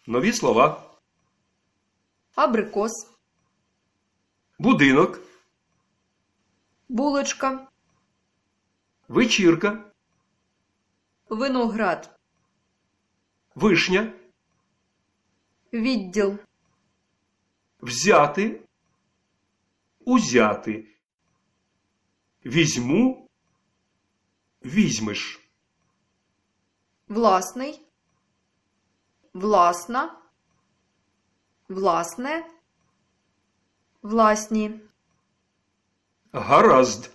Нові слова. Абрикос. Будинок. Булочка. Вечірка. Виноград. Вишня. Відділ. Взяти. Узяти. Візьму. Візьмеш. Власний. Власна. Власне. Власні. Гаразд.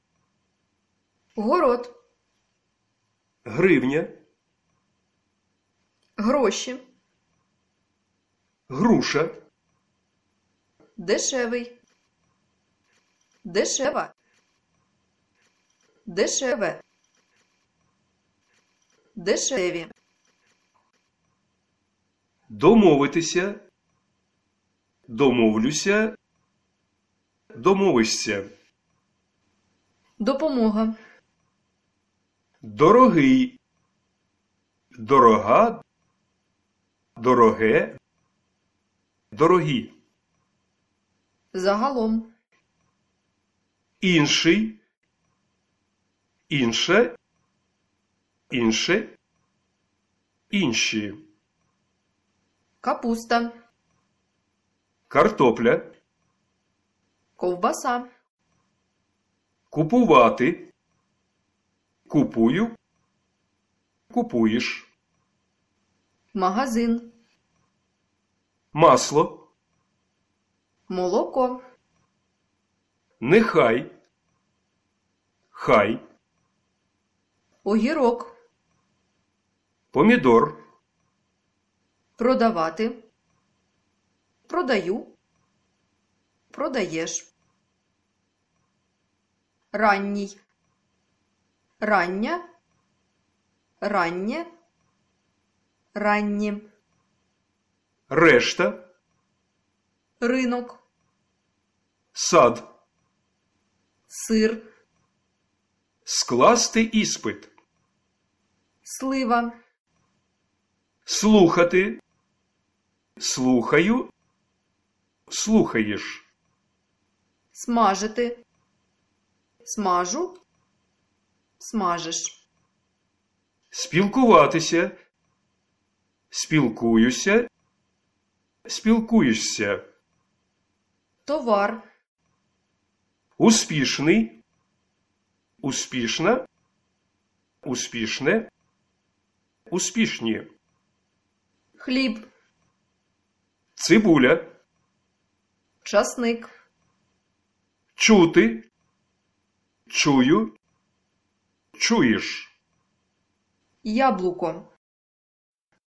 Город. Гривня. Гроші. Груша. Дешевий. Дешева. Дешеве. Дешеві. Домовитися. Домовлюся. Домовишся. Допомога. Дорогий. Дорога. Дороге. Дорогі. Загалом. Інший. Інше. Інше. Інші. Капуста. Картопля. Ковбаса. Купувати. Купую. Купуєш. Магазин. Масло. Молоко. Нехай. Хай. Огірок. Помідор. Продавати. Продаю. Продаєш. Ранній. Рання. Раннє. Ранні. Решта. Ринок. Сад. Сир. Скласти іспит. Слива. Слухати. Слухаю. Слухаєш. Смажити. Смажу. Смажиш. Спілкуватися. Спілкуюся. Спілкуєшся. Товар. Успішний. Успішна. Успішне. Успішні. Хліб. Цибуля. Часник. Чути. Чую. Чуєш. Яблуко.